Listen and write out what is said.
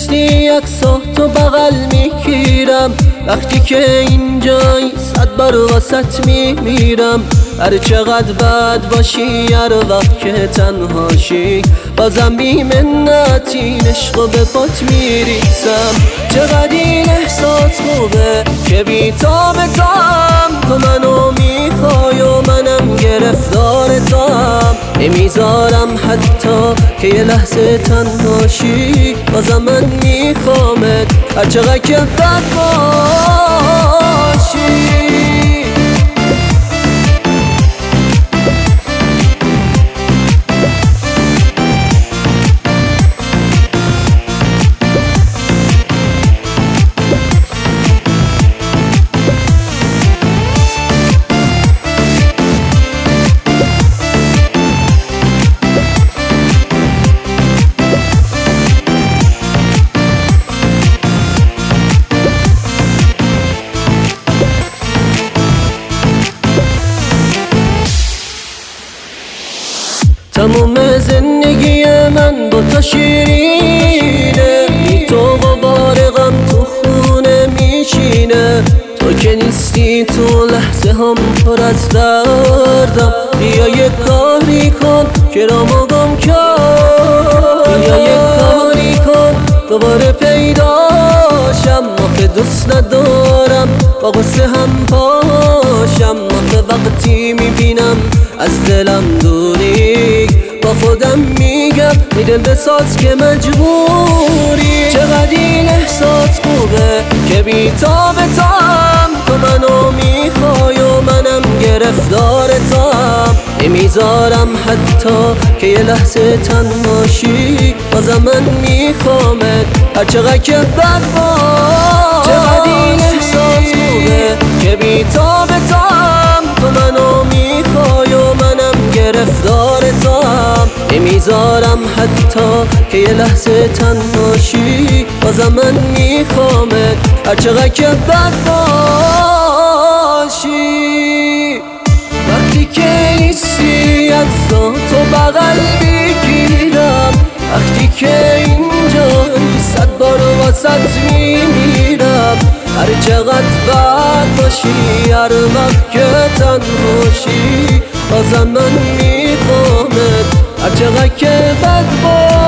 نیستی عکساتو بغل میگیرم، وقتی که اینجایی 100 بار واسط میمیرم. هر چقدر بد باشی هر وقت که تنهاشی، بازم بی منتی عشقو به پات میریسم. چقدر این احساس خوبه که بی تاب تو منو میخوای و منم گرفتار توام. نمیذارم حتی که یه لحظه تنهاشی، بازم من میخوامت هر چقدر که بد باشی. تموم زندگی من با تو شیرینه، بی تو غبار غم تو خونه میشینه. تو که نیستی تو لحظه هم پر از دردم، بیا یه کاری کن که رامو گم کرد. بیا یه کاری کن دوباره پیداشم، آخه دوست ندارم با غصه هم پاشم. آخه وقتی میبینم از دلم دوری، با خودم میگم ای دل بساز که مجبوری. چقدر این احساس خوبه که بی تاب تو منو میخوای و منم گرفتار توام. نمیذارم حتی که یه لحظه تنهاشی، بازم من میخوامت هر چقدر که بد باشی. چقدر این احساس خوبه که بی تاب تو منو میخوای و منم گرفتار توام. نمیذارم حتی که یه لحظه تنهاشی، بازم من میخوامت هر چقدر که بد باشی. وقتی که نیستی عکساتو بغل میگیرم، وقتی که اینجایی 100 بار واسط میمیرم. هر چقدر بد باشی هر وقت که تنهاشی، بازم من میخوامت هر چقدر که بد باشی.